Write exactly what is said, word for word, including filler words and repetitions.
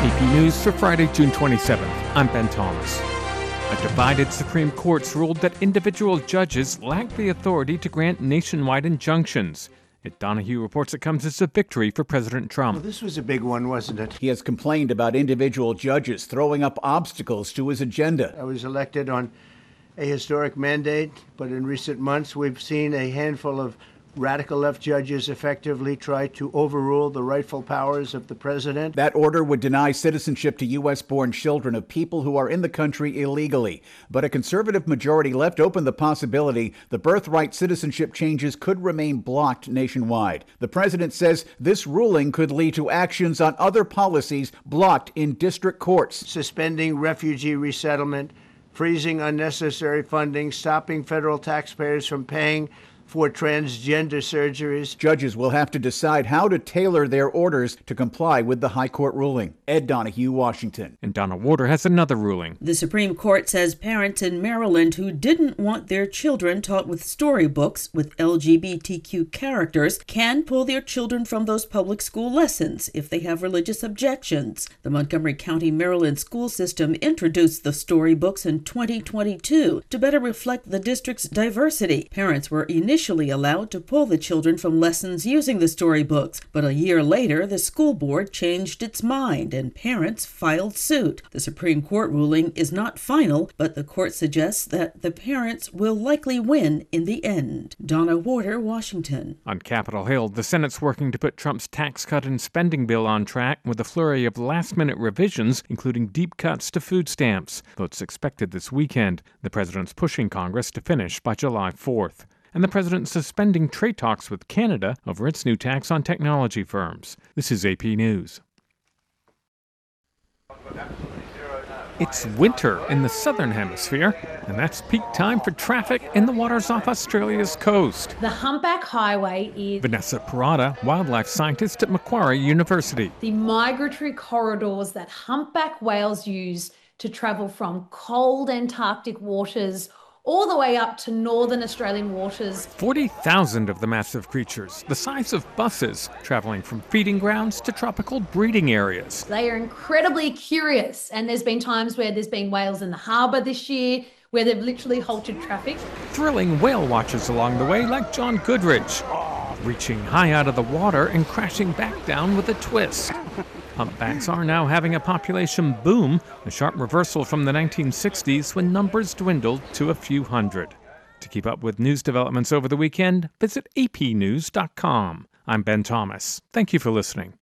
A P News for Friday, June twenty-seventh. I'm Ben Thomas. A divided Supreme Court's ruled that individual judges lack the authority to grant nationwide injunctions. Ed Donahue reports it comes as a victory for President Trump. Well, this was a big one, wasn't it? He has complained about individual judges throwing up obstacles to his agenda. I was elected on a historic mandate, but in recent months we've seen a handful of radical left judges effectively try to overrule the rightful powers of the president. That order would deny citizenship to U S-born children of people who are in the country illegally. But a conservative majority left open the possibility the birthright citizenship changes could remain blocked nationwide. The president says this ruling could lead to actions on other policies blocked in district courts. Suspending refugee resettlement, freezing unnecessary funding, stopping federal taxpayers from paying for transgender surgeries. Judges will have to decide how to tailor their orders to comply with the high court ruling. Ed Donahue, Washington. And Donna Warder has another ruling. The Supreme Court says parents in Maryland who didn't want their children taught with storybooks with L G B T Q characters can pull their children from those public school lessons if they have religious objections. The Montgomery County, Maryland school system introduced the storybooks in twenty twenty-two to better reflect the district's diversity. Parents were initially Initially allowed to pull the children from lessons using the storybooks, but a year later, the school board changed its mind and parents filed suit. The Supreme Court ruling is not final, but the court suggests that the parents will likely win in the end. Donna Warder, Washington. On Capitol Hill, the Senate's working to put Trump's tax cut and spending bill on track with a flurry of last-minute revisions, including deep cuts to food stamps. Votes expected this weekend. The president's pushing Congress to finish by July fourth. And the president suspending trade talks with Canada over its new tax on technology firms. This is A P News. It's winter in the southern hemisphere, and that's peak time for traffic in the waters off Australia's coast. The Humpback Highway is Vanessa Parada, wildlife scientist at Macquarie University. The migratory corridors that humpback whales use to travel from cold Antarctic waters all the way up to northern Australian waters. forty thousand of the massive creatures, the size of buses, traveling from feeding grounds to tropical breeding areas. They are incredibly curious, and there's been times where there's been whales in the harbour this year, where they've literally halted traffic. Thrilling whale watchers along the way, like John Goodrich, reaching high out of the water and crashing back down with a twist. Humpbacks are now having a population boom, a sharp reversal from the nineteen sixties when numbers dwindled to a few hundred. To keep up with news developments over the weekend, visit A P news dot com. I'm Ben Thomas. Thank you for listening.